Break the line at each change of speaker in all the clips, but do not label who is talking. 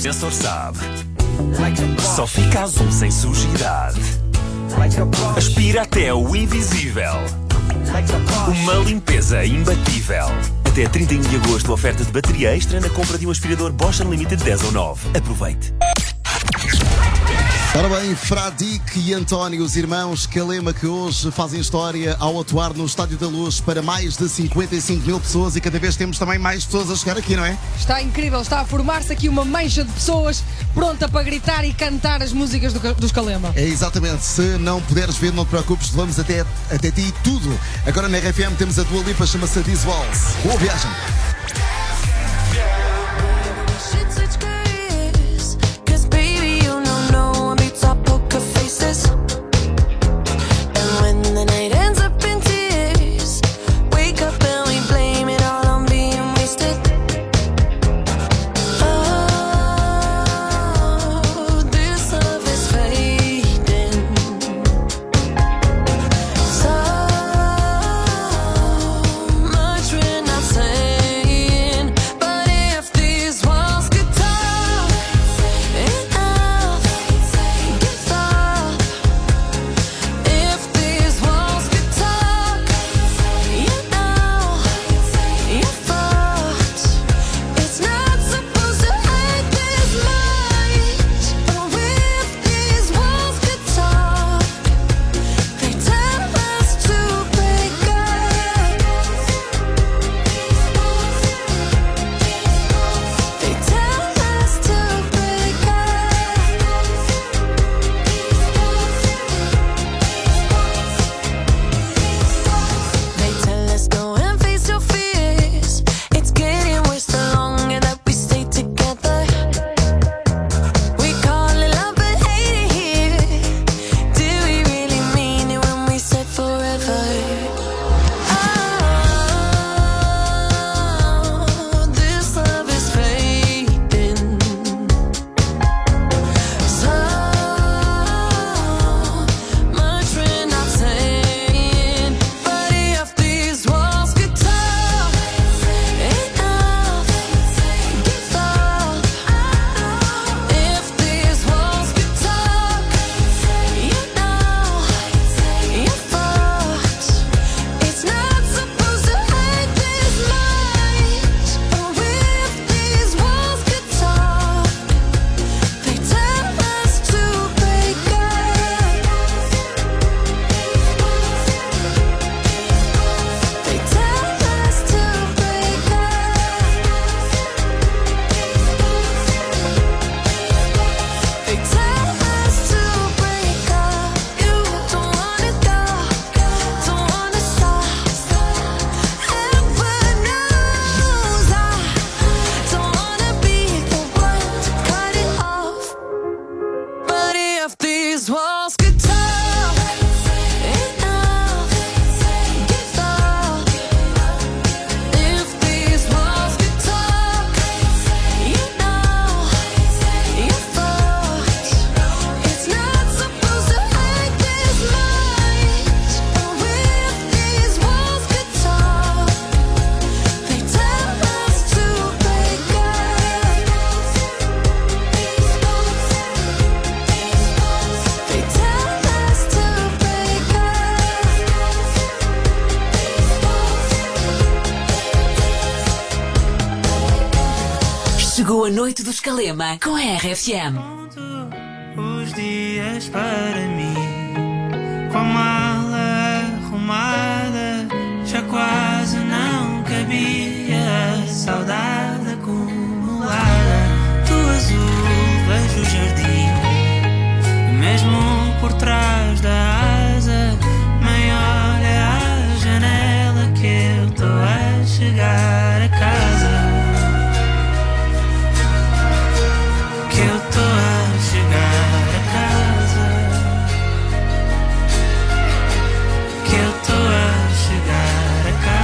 sensor sabe. Só fica azul sem sujidade. Aspira até o invisível. Uma limpeza imbatível. Até 31 de agosto, oferta de bateria extra na compra de um aspirador Bosch Unlimited 10 ou 9. Aproveite.
Ora bem, Fradique e António, os irmãos Calema, que hoje fazem história ao atuar no Estádio da Luz para mais de 55 mil pessoas, e cada vez temos também mais pessoas a chegar aqui, não é?
Está incrível, está a formar-se aqui uma mancha de pessoas pronta para gritar e cantar as músicas dos Calema.
É exatamente, se não puderes ver, não te preocupes, vamos até ti tudo. Agora na RFM temos a Dua Lipa, chama-se These Walls. Boa viagem!
Chegou a noite dos Calema com a RFM.
Os dias para mim, com a mala arrumada, já quase não cabia. Saudade acumulada, do azul vejo o jardim, e mesmo por trás da asa, mãe olha à janela que eu estou a chegar a casa. Que eu tô a chegar a casa.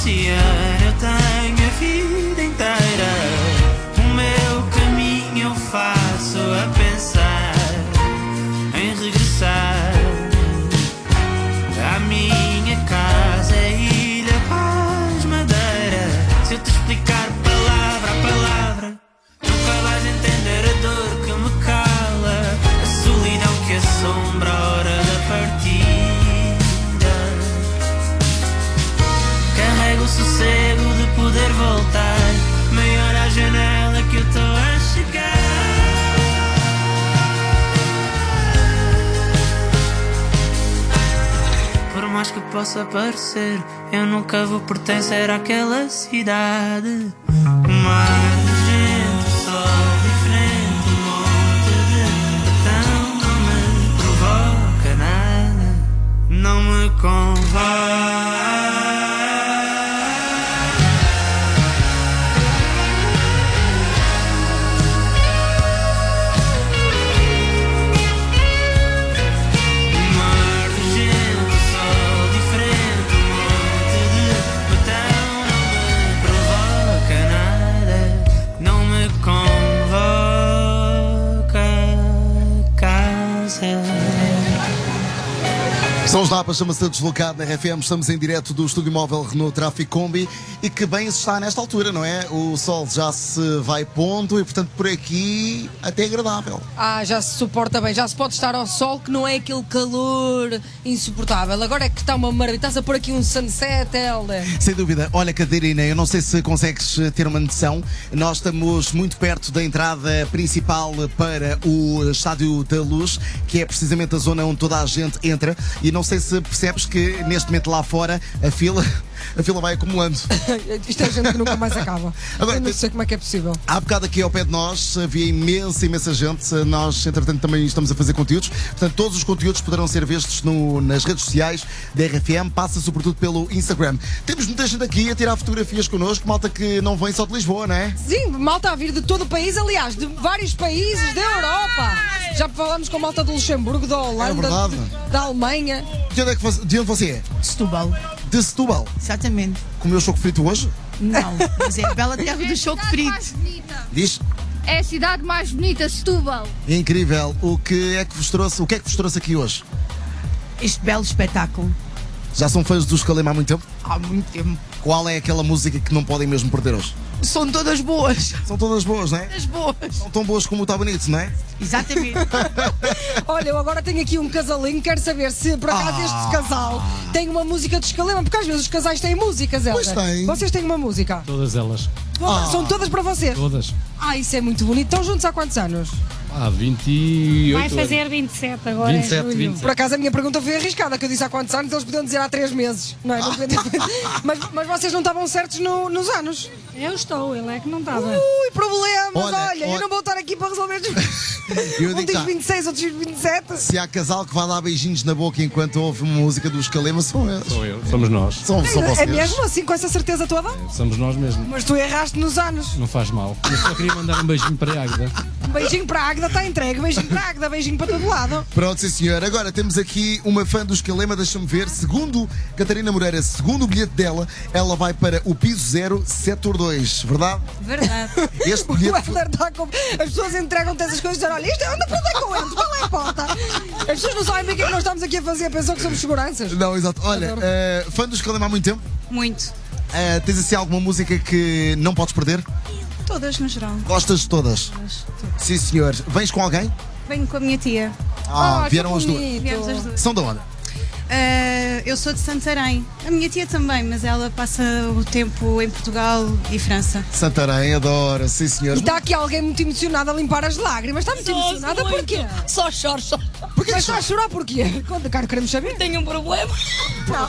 passear, eu tenho a vida inteira. O meu caminho eu faço a pensar em regressar à minha casa, Ilha Paz, Madeira. Se eu te explicar palavra a palavra, nunca vais entender a dor que me cala, a solidão que assombra a hora da partida. Carrego o sossego de poder voltar, meia hora à janela que eu estou a chegar. Por mais que possa parecer, eu nunca vou pertencer àquela cidade. O mar de gente, o sol diferente, um monte de betão não me provoca nada, não me convoca.
São os Lapas, chama-se Deslocado na RFM. Estamos em direto do estúdio móvel Renault Tráfico Combi. E que bem se está nesta altura, não é? O sol já se vai pondo e, portanto, por aqui até agradável.
Já se suporta bem, já se pode estar ao sol, que não é aquele calor insuportável. Agora é que está uma maravilha. Estás a pôr aqui um sunset, Helder.
Sem dúvida. Olha, Catarina, eu não sei se consegues ter uma noção. Nós estamos muito perto da entrada principal para o Estádio da Luz, que é precisamente a zona onde toda a gente entra. E não sei se percebes que neste momento lá fora a fila vai acumulando.
Isto é gente que nunca mais acaba.
Agora,
eu não sei como é que é possível.
Há bocado aqui ao pé de nós havia imensa gente. Nós, entretanto, também estamos a fazer conteúdos. Portanto, todos os conteúdos poderão ser vistos nas redes sociais da RFM. Passa sobretudo pelo Instagram. Temos muita gente aqui a tirar fotografias connosco. Malta que não vem só de Lisboa, não é?
Sim, malta a vir de todo o país. Aliás, de vários países da Europa. Já falamos com malta do Luxemburgo, da Holanda, da Alemanha.
De onde você é?
De Setúbal.
De Setúbal?
Exatamente.
Comeu choco frito hoje?
Não, mas é a bela terra do choco frito.
Diz?
É a cidade mais bonita, Setúbal.
É incrível. O que é que vos trouxe aqui hoje?
Este belo espetáculo.
Já são fãs do Escalema há muito tempo?
Há muito tempo.
Qual é aquela música que não podem mesmo perder hoje?
São todas boas.
São todas boas, não é?
Todas boas.
São tão boas como o Tá Bonito, não é?
Exatamente.
Olha, eu agora tenho aqui um casalinho. Quero saber se por acaso este casal tem uma música de Escalema, porque às vezes os casais têm músicas, Helder.
Pois tem.
Vocês têm uma música?
Todas elas.
São todas para vocês?
Todas.
Isso é muito bonito. Estão juntos há quantos anos?
28
Vai fazer 27 agora.
27.
Por acaso a minha pergunta foi arriscada, que eu disse há quantos anos, eles podiam dizer há 3 meses. Não é? Não podia dizer. mas vocês não estavam certos nos anos.
Eu estou, ele é que não estava.
Ui, problemas,
Olha,
eu não vou estar aqui para resolver.
Eu
Um
digo
diz
já,
26, outro diz 27.
se há casal que vai dar beijinhos na boca enquanto ouve uma música do Escalema, são eles.
Sou eu, somos nós.
São vocês.
É mesmo assim, com essa certeza toda?
Somos nós mesmo.
Mas tu erraste nos anos.
Não faz mal. Eu só queria mandar um beijinho para a Águeda.
Um beijinho para a Águeda, está entregue. Beijinho para a Águeda, beijinho para todo lado.
Pronto, sim senhor. Agora temos aqui uma fã do Escalema, deixa-me ver. Segundo Catarina Moreira, segundo o bilhete dela, ela vai para o piso 0, setor 2, verdade?
Verdade.
Este
O
bilhete
Helder está com... As pessoas entregam-te essas coisas e dizem, olha, isto anda para onde é que eu entro? Qual é a porta? As pessoas não sabem bem o que é que nós estamos aqui a fazer, pensam que somos seguranças.
Não, exato. Olha, fã do Escalema há muito tempo?
Muito.
Tens assim alguma música que não podes perder?
Todas no geral.
Gostas de todas? Sim senhor. Vens com alguém?
Venho com a minha tia.
Vieram as duas.
Viemos as duas.
São de onde?
Eu sou de Santarém. A minha tia também, mas ela passa o tempo em Portugal e França.
Santarém, adoro, sim senhor.
E está aqui alguém muito emocionado a limpar as lágrimas. Está muito emocionada porquê?
Só choro, só.
Mas está a chorar porquê? Conta, cara, queremos saber.
Tenho um problema.
Não,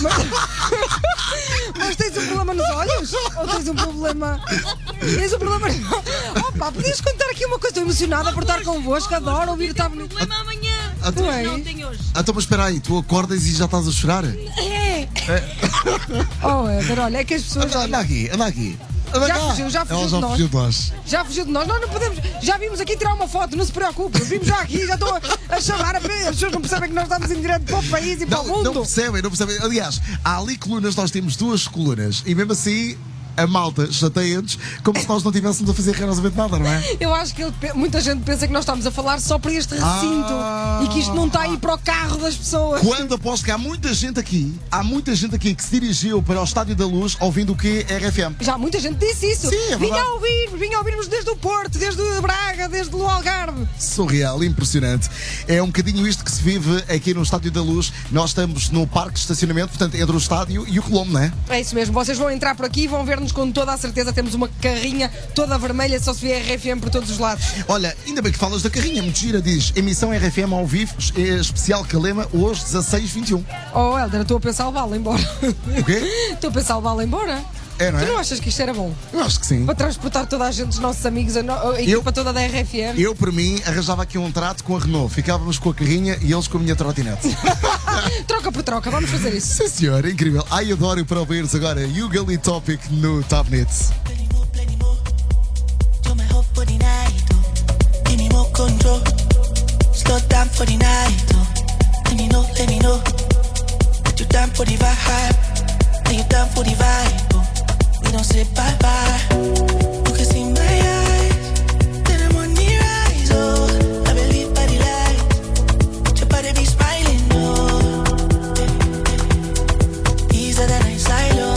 mas tens um problema nos olhos? Ou tens um problema... Tens um problema... Opa, podias contar aqui uma coisa. Estou emocionada por estar convosco. Adoro ouvir o Tá Bonito.
Problema amanhã.
Então,
Não tenho hoje.
então, mas espera aí, tu acordas e já estás a chorar?
É.
Oh, Éder, olha, é que as pessoas...
Anda aqui, anda aqui. anda
Já
cá.
fugiu, já fugiu
Ela
de
já
nós.
fugiu de nós.
Já fugiu de nós. Nós não podemos. Já vimos aqui tirar uma foto, não se preocupe. Vimos já aqui, já estou a chamar. As pessoas não percebem que nós estamos em direto para o país e para o mundo.
Não percebem. Aliás, há ali colunas, nós temos 2 colunas e mesmo assim a malta chateia-nos como se nós não estivéssemos a fazer rigorosamente nada, não é?
Eu acho que muita gente pensa que nós estamos a falar só para este recinto e que isto não está aí para o carro das pessoas.
Quando aposto que há muita gente aqui que se dirigiu para o Estádio da Luz ouvindo o que é RFM.
Já muita gente disse isso.
Sim, é verdade.
Vinha a ouvir-nos desde o Porto, desde Braga, desde o Algarve.
Surreal, impressionante. É um bocadinho isto que se vive aqui no Estádio da Luz. Nós estamos no parque de estacionamento, portanto, entre o estádio e o Colombo, não é?
É isso mesmo, vocês vão entrar por aqui e vão ver-nos com toda a certeza. Temos uma carrinha toda vermelha, só se vê RFM por todos os lados.
Olha, ainda bem que falas da carrinha, muito gira, diz emissão RFM ao vivo, especial Calema, hoje 16-21.
Oh, Helder, estou a pensar levá-la embora.
O quê?
Estou a pensar levá-la embora.
É, não é?
Tu não achas que isto era bom?
Eu acho que sim.
Para transportar toda a gente, os nossos amigos, a equipa toda da RFM.
Eu, por mim, arranjava aqui um trato com a Renault. Ficávamos com a carrinha e eles com a minha trotinete.
Troca por troca, vamos fazer isso.
Sim, senhor, incrível. Ai, adoro para ouvires agora Yugali Topic no Top Nits.
Slow down for the night, let me know that you're down for the vibe, that you're down for the vibe. We don't say bye bye. You can see my eyes, then I'm on the rise. Oh, I believe by the light, your body be smiling. Oh, easier than I silo.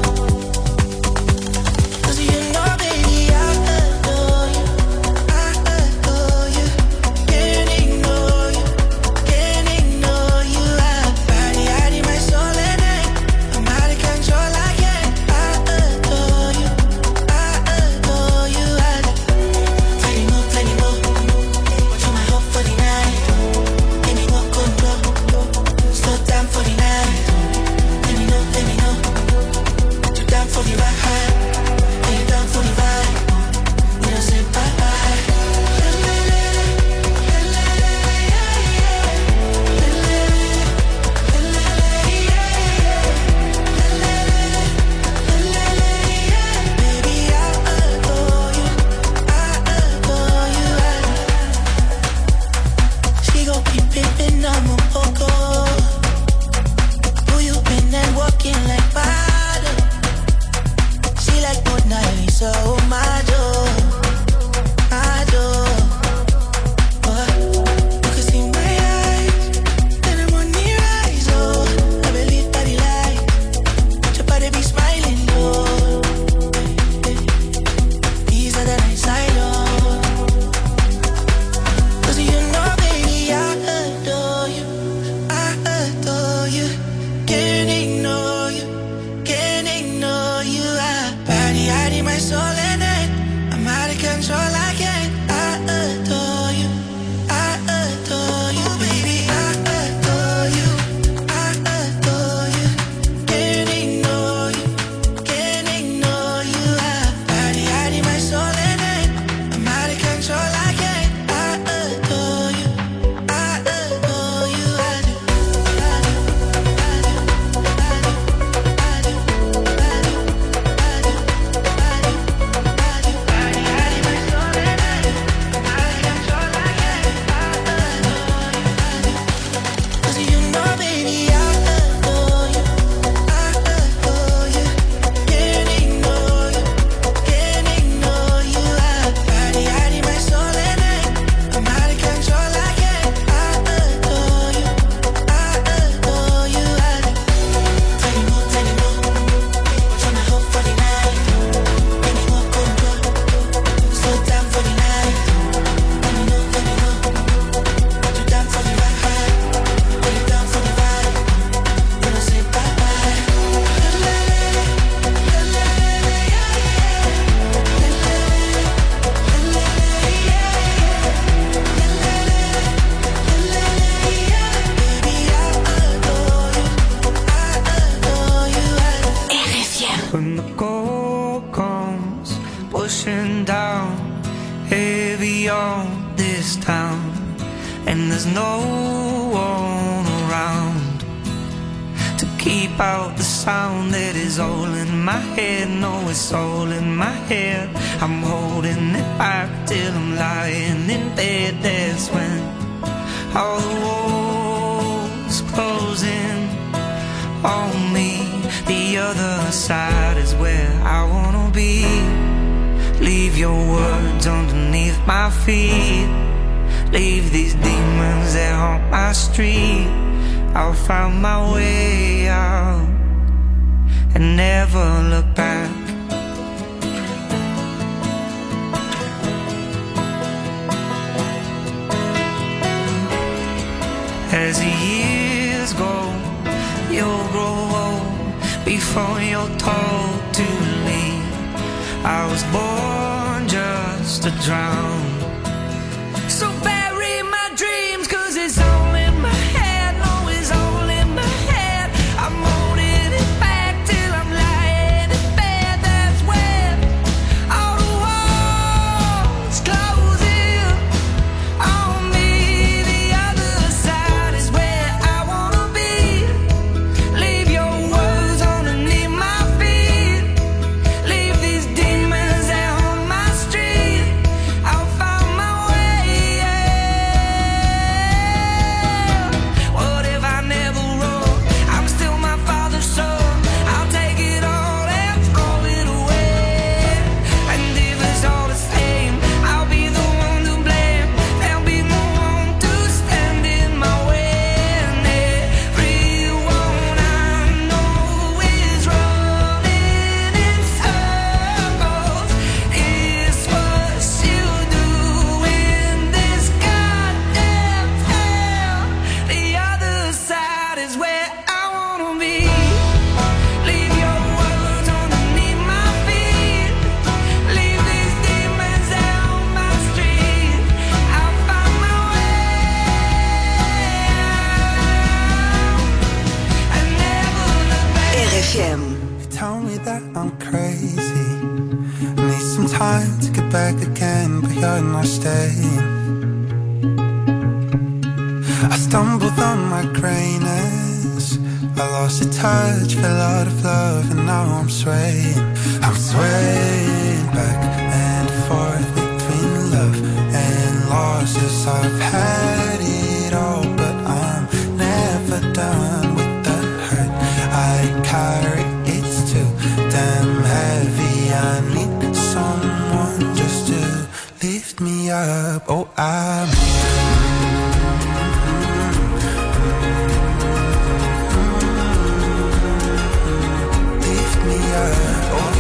'Cause you know, baby, I adore you. I adore you. Can't ignore you. Can't ignore you. I body out in my soul and I'm out of control. I can't. I adore you. I adore you. Plenty more. You're my hope for the night. Give me more control. Slow down for the night. Let me know. You're down for the ride. You're down for the vibe. We don't say bye bye. Baby, I adore you. I adore you. She gon' be pimpin', I'm a poco. Who you been and walking like water? She like Mona Lisa, oh my door, my door. You can see my eyes, then I'm on the rise. Oh, I believe by the light, your body be smiling. Oh, easier than I silo. 'Cause you know, baby, I adore you. I adore you. Can't ignore you. Can't ignore you. I body out in my soul and I'm out of control. I can't. I adore you. I adore you, baby. I adore you. I adore you. Can't ignore you. Can't ignore you. I body out in my soul and I'm out of control. I can't. I adore you. I adore you. I do. Cause you know, baby, I adore you. I adore you. Can't ignore you. Can't ignore you. I body out in my soul and I'm out of control. I can't. I adore you. I adore you. I do. Plenty more. You're my hope for the night. Give me more control. Slow down for the night. Let me know. You're down for the ride. You're down for the vibe. We don't say bye bye. Baby, I adore you. I adore you.
RFM.
When the cold comes pushing down heavy on this town, and there's no one around to keep keep out the sound that is all in my head. No, it's all in my head. I'm holding it back till I'm lying in bed. That's when all the walls close in on me. The other side is where I wanna be. Leave your words underneath my feet. Leave these demons that haunt my street. I'll find my way out and never look back. As the years go, you'll grow old before you're told to leave. I was born just to drown. So bury my dreams, 'cause it's all in my head. No, it's all in my head. I'm holding it back till I'm lying in bed. That's when all the walls close in on me. The other side is where I wanna be. Leave your words underneath my feet. Leave these demons out on my street. I'll find my way out. What if I never wrote? I'm still my father's son. I'll take it all and throw it away. And if it's all the same, I'll be the one to blame. There'll be no one to stand in my way. And everyone I know is running in circles. It's what you do in this goddamn town. The other side is where I wanna be. Leave your words underneath my feet. Leave these demons out on my street. I'll find my way out and never look back.
RFM.
Tell me that I'm crazy. I need some time to get back again, but you're not staying. I stumbled on my greyness. I lost your touch, fell out of love, and now I'm swaying. I'm swaying back and forth between love and losses. I've had it all, but I'm never done with the hurt I carry. It's too damn heavy. I need someone just to lift me up. Oh, I'm lift me up. Oh,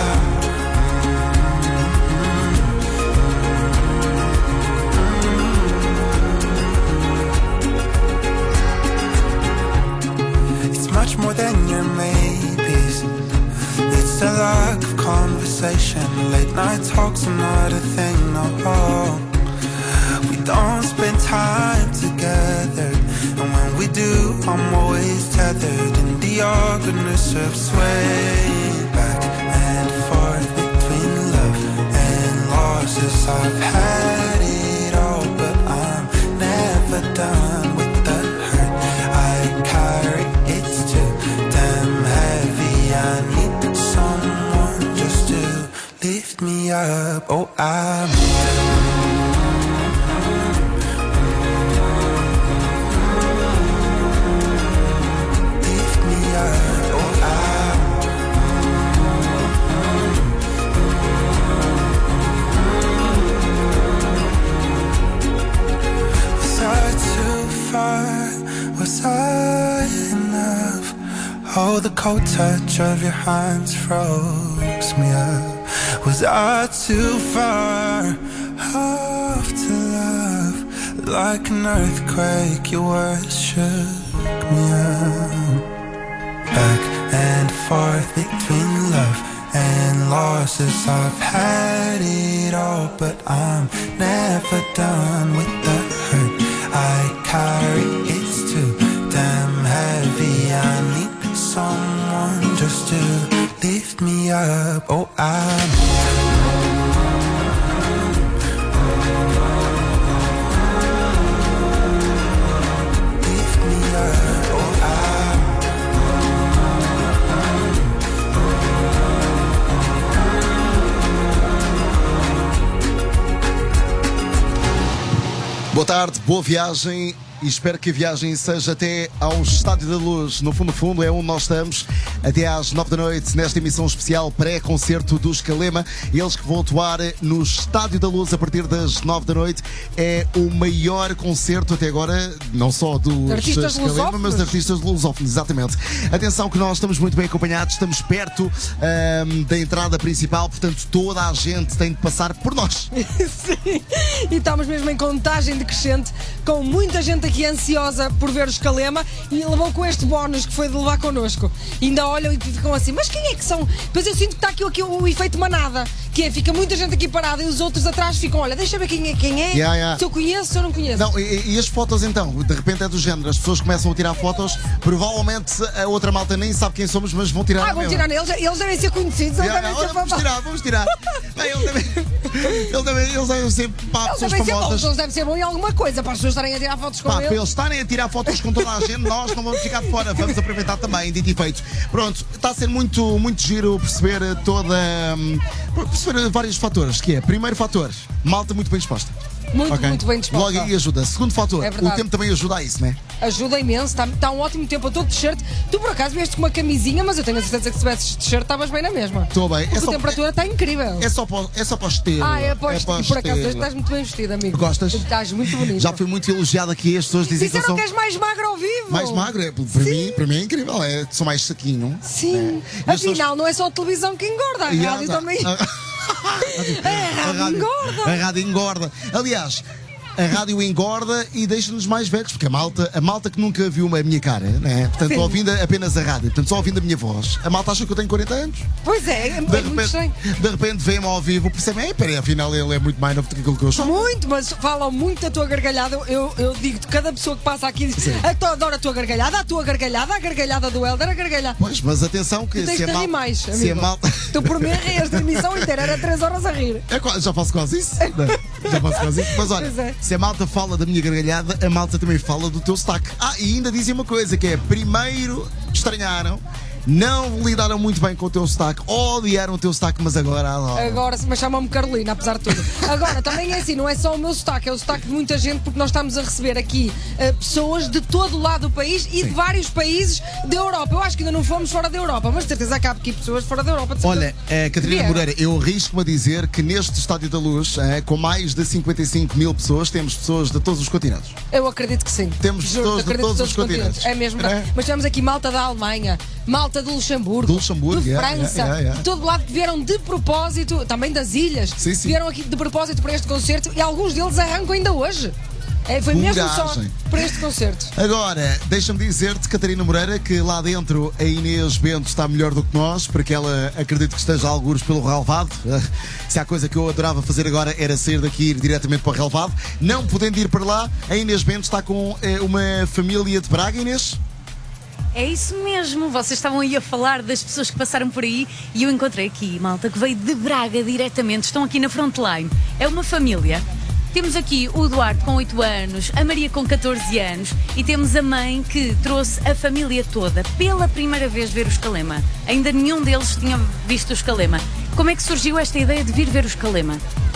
it's much more than your maybes. It's a lack of conversation. Late night talks are not a thing, no. We don't spend time together, and when we do, I'm always tethered in the awkwardness of swaying back and forth between love and losses. I've had it all, but I'm never done with the hurt I carry. It's too damn heavy. I need someone just to lift me up. Oh, I'm lift me up. Oh, was I too far? Was I enough? Oh, the cold touch of your hands froze me up. Was I too far off to love? Like an earthquake, your words shook me up. Back and forth between love and losses. I've had it all, but I'm never done with the hurt I carry. It's too damn heavy. I need someone just to lift me up. Oh, I'm lift me up. Oh, I'm
tarde, boa viagem e espero que a viagem seja até ao Estádio da Luz. No fundo é onde nós estamos, até às 9 da noite, nesta emissão especial pré-concerto dos Calema. Eles que vão atuar no Estádio da Luz a partir das 9 da noite. É o maior concerto até agora, não só dos
artistas
Calema, mas de artistas lusófonos, exatamente. Atenção que nós estamos muito bem acompanhados, estamos perto da entrada principal, portanto toda a gente tem de passar por nós.
Sim, e estamos mesmo em contagem decrescente, com muita gente aqui ansiosa por ver os Calema e levou com este bónus que foi de levar connosco. E ainda olham e ficam assim, mas quem é que são? Depois eu sinto que está aqui o efeito manada, que é, fica muita gente aqui parada e os outros atrás ficam, olha, deixa ver quem é,
Yeah.
se eu conheço, se eu não conheço.
Não, e as fotos então, de repente é do género, as pessoas começam a tirar fotos, provavelmente a outra malta nem sabe quem somos, mas vão tirar.
Vão tirar, eles devem ser conhecidos, eles devem ser famosos.
Vamos tirar. Bem, eles devem ser pessoas famosas.
Eles devem ser bons em alguma coisa para as pessoas estarem a tirar fotos com
Para
eles.
eles estarem a tirar fotos com toda a gente, nós não vamos ficar de fora, vamos aproveitar também, dito e feito. Pronto, está a ser muito, muito giro perceber perceber vários fatores, que é, primeiro fator, malta muito bem disposta.
Muito bem disposta.
Logo aí ajuda. Segundo fator, o tempo também ajuda a isso, não é?
Ajuda imenso, está um ótimo tempo. Eu estou de t-shirt. Tu por acaso vieste com uma camisinha, mas eu tenho a certeza que se tivesses t-shirt estavas bem na mesma.
Estou bem.
Porque a temperatura está incrível.
É só para esteiro.
É para esteiro. Por acaso estás muito bem vestido, amigo.
Gostas?
Estás muito bonito.
Já fui muito elogiado aqui, as pessoas dizem
Disseram que és mais magro ao vivo.
Mais magro? Para mim é incrível. Sou mais saquinho.
Sim.
É.
Afinal, não é só a televisão que engorda, a rádio também.
A rádio engorda. Aliás, a rádio engorda e deixa-nos mais velhos, porque a malta que nunca viu a minha cara, né? Portanto, ouvindo apenas a rádio, portanto, só ouvindo a minha voz, a malta acha que eu tenho 40 anos.
Pois é muito estranho.
De repente vem-me ao vivo, percebem, peraí, afinal ele é muito mais novo do que aquilo que eu sou.
Muito, mas falam muito da tua gargalhada. Eu digo-te, cada pessoa que passa aqui diz, adoro a tua gargalhada, a gargalhada do Helder, a gargalhada.
Pois, mas atenção que
se a
malta...
Se a malta... Tu por mim esta emissão inteira era 3 horas a rir.
Já faço quase isso. Já faço quase isso. Mas olha, se a malta fala da minha gargalhada, a malta também fala do teu sotaque. E ainda dizem uma coisa, que é, primeiro estranharam, não lidaram muito bem com o teu sotaque, odiaram o teu sotaque, mas agora adoram.
Agora, mas chamam-me Carolina, apesar de tudo. Agora, também é assim, não é só o meu sotaque, é o sotaque de muita gente, porque nós estamos a receber aqui pessoas de todo o lado do país e de vários países da Europa. Eu acho que ainda não fomos fora da Europa, mas de certeza que há aqui pessoas fora da Europa.
Olha, Catarina Moreira, eu arrisco-me a dizer que neste Estádio da Luz, com mais de 55 mil pessoas, temos pessoas de todos os continentes.
Eu acredito que sim.
Temos pessoas de todos os continentes.
É mesmo. Mas temos aqui malta da Alemanha, malta de Luxemburgo, de França, de todo lado, que vieram de propósito, também das ilhas, vieram aqui de propósito para este concerto e alguns deles arrancam ainda hoje. Foi mesmo só para este concerto.
Agora, deixa-me dizer-te, Catarina Moreira, que lá dentro a Inês Bento está melhor do que nós, porque ela acredito que esteja a algures pelo relvado. Se há coisa que eu adorava fazer agora era sair daqui e ir diretamente para o relvado. Não podendo ir para lá, a Inês Bento está com uma família de Braga, Inês?
É isso mesmo, vocês estavam aí a falar das pessoas que passaram por aí e eu encontrei aqui malta que veio de Braga diretamente, estão aqui na frontline. É uma família. Temos aqui o Duarte com 8 anos, a Maria com 14 anos e temos a mãe que trouxe a família toda pela primeira vez ver os Calema. Ainda nenhum deles tinha visto os Calema. Como é que surgiu esta ideia de vir ver os Calema?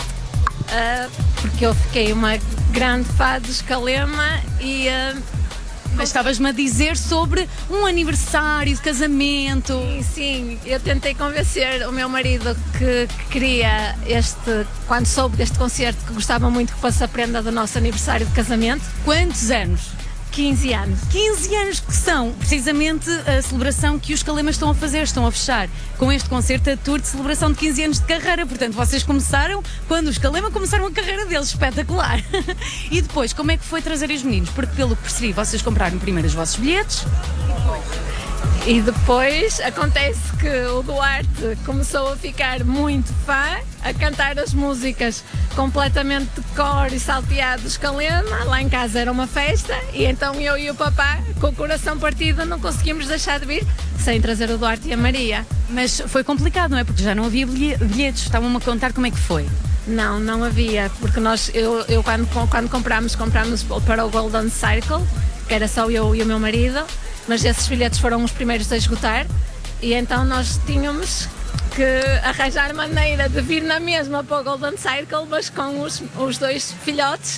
Porque eu fiquei uma grande fã dos Calema e...
Mas estavas-me a dizer sobre um aniversário de casamento.
Sim, eu tentei convencer o meu marido que queria quando soube deste concerto, que gostava muito que fosse a prenda do nosso aniversário de casamento.
Quantos anos?
15 anos.
15 anos que são precisamente a celebração que os Calemas estão a fazer, estão a fechar com este concerto a tour de celebração de 15 anos de carreira. Portanto, vocês começaram quando os Calema começaram a carreira deles, espetacular. E depois, como é que foi trazer os meninos? Porque pelo que percebi, vocês compraram primeiro os vossos bilhetes.
E depois acontece que o Duarte começou a ficar muito fã, a cantar as músicas completamente de cor e salteado dos Calema. Lá em casa era uma festa e então eu e o papá, com o coração partido, não conseguimos deixar de vir sem trazer o Duarte e a Maria.
Mas foi complicado, não é? Porque já não havia bilhetes. Estavam-me a contar como é que foi.
Não havia, porque eu quando comprámos para o Golden Circle, que era só eu e o meu marido, mas esses bilhetes foram os primeiros a esgotar e então nós tínhamos que arranjar maneira de vir na mesma para o Golden Circle, mas com os dois filhotes,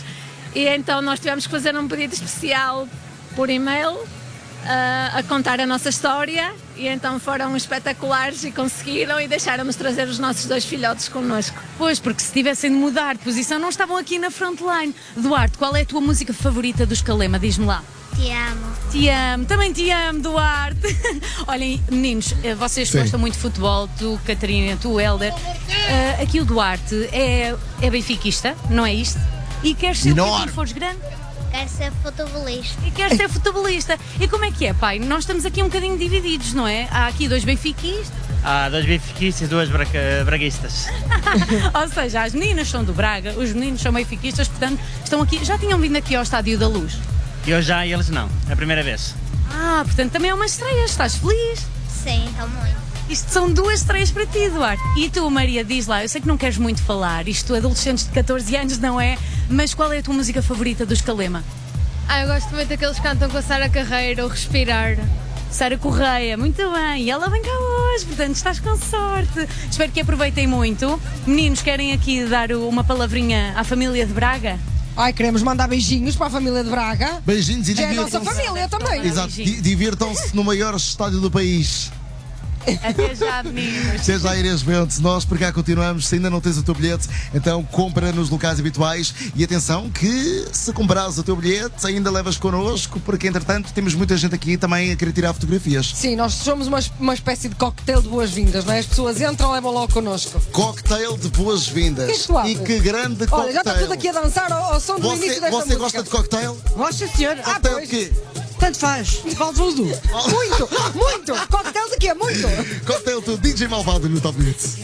E então nós tivemos que fazer um pedido especial por e-mail a contar a nossa história, e então foram espetaculares e conseguiram, e deixaram-nos trazer os nossos 2 filhotes connosco.
Pois, porque se tivessem de mudar de posição não estavam aqui na frontline. Duarte, qual é a tua música favorita dos Calema? Diz-me lá.
Te amo.
Te amo, também te amo, Duarte. Olhem, meninos, vocês
Sim.
gostam muito de futebol, tu, Catarina, tu, Helder. Aqui o Duarte é benfiquista, não é isto? E queres ser o quê quando fores grande?
Quero ser futebolista.
E queres ser futebolista. E como é que é, pai? Nós estamos aqui um bocadinho divididos, não é? Há aqui 2 benfiquistas.
Há 2 benfiquistas e 2 braguistas.
Ou seja, as meninas são do Braga, os meninos são benfiquistas, portanto, estão aqui. Já tinham vindo aqui ao Estádio da Luz?
Eu já e eles não. É a primeira vez.
Portanto, também é uma estreia. Estás feliz?
Sim, estou muito.
Isto são 2 estreias para ti, Duarte. E tu, Maria, diz lá, eu sei que não queres muito falar, isto adolescentes de 14 anos não é, mas qual é a tua música favorita dos Calema?
Eu gosto muito daqueles que cantam com a Sara Carreira, ou Respirar.
Sara Correia, muito bem, e ela vem cá hoje, portanto estás com sorte. Espero que aproveitem muito. Meninos, querem aqui dar uma palavrinha à família de Braga?
Ai, queremos mandar beijinhos para a família de Braga.
Beijinhos e
Já é a
divirtam-se.
nossa família também.
Exato, divirtam-se no maior estádio do país.
Até já, meninos.
Até já, Inês Bento. Nós por cá continuamos. Se ainda não tens o teu bilhete, então compra nos locais habituais. E atenção que se comprares o teu bilhete, ainda levas connosco, porque entretanto temos muita gente aqui também a querer tirar fotografias.
Sim, nós somos uma espécie de cocktail de boas-vindas, não é? As pessoas entram, levam logo connosco.
Cocktail de boas-vindas.
Que é que tu achas?
E que grande
Olha,
cocktail.
já está tudo aqui a dançar ao som do início desta
Você
música.
gosta de cocktail?
Gosto, senhor.
Cocktail
pois.
de quê?
Tanto faz. Vale tudo.
Muito, muito. Cocktail de quê? Muito.
Cocktail do DJ Malvado no Top Hits.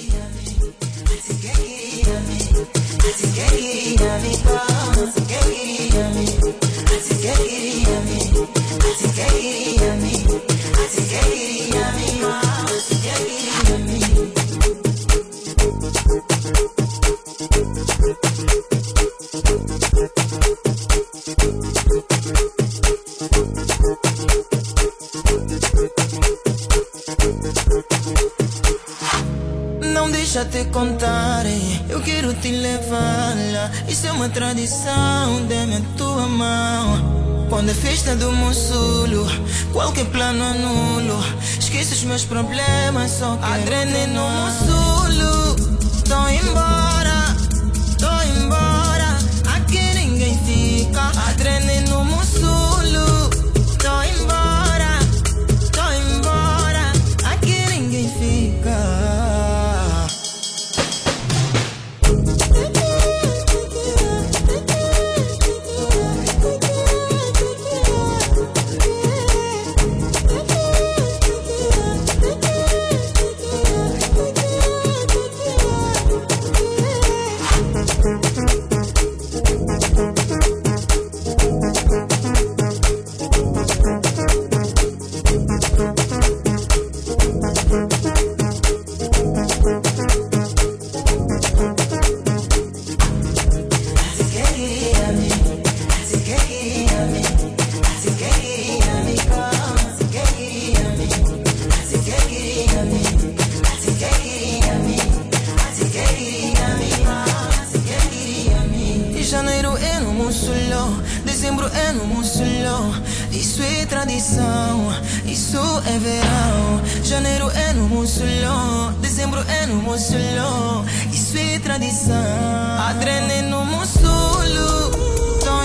Não deixa te contar, eu quero te levar lá. Isso é uma tradição, dê-me a tua mão. Quando é festa do Monsulo, qualquer plano anulo. Esqueça os meus problemas, só quero adrenalina no Monsulo. Tô embora, aqui ninguém fica. Adrenalina no Monsulo. Tô embora, aqui ninguém fica. Janeiro é no Monsulo, dezembro é no Monsulo. Isso é tradição, isso é verão. Janeiro é no Monsulo, dezembro é no Monsulo. Isso é tradição. Adrenalina no Monsulo. Tô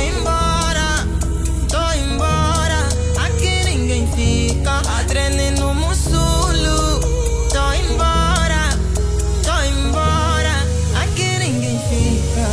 embora, aqui ninguém fica. Adrenalina no Monsulo. Tô embora, aqui ninguém fica.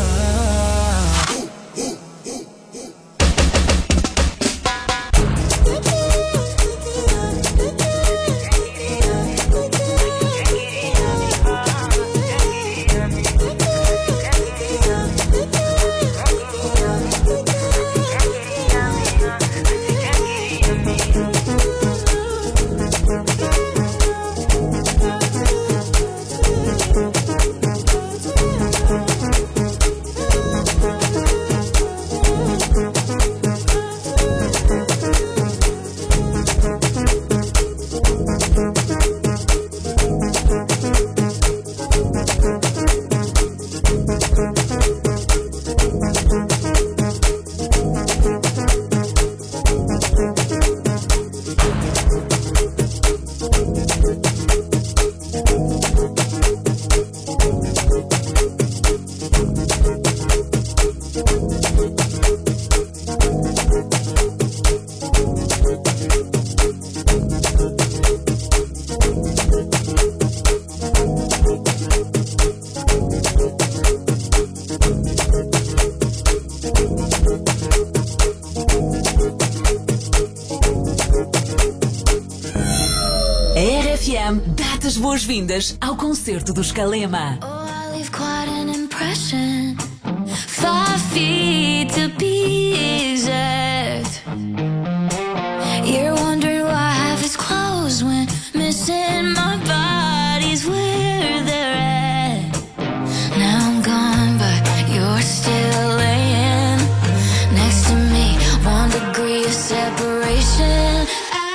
RFM dá-te as boas-vindas ao concerto do Escalema.
I leave quite an impression. 5 feet to be exact. You're wondering why half is closed when missing my body's where they're at. Now I'm gone, but you're still laying next to me. 1 degree of separation.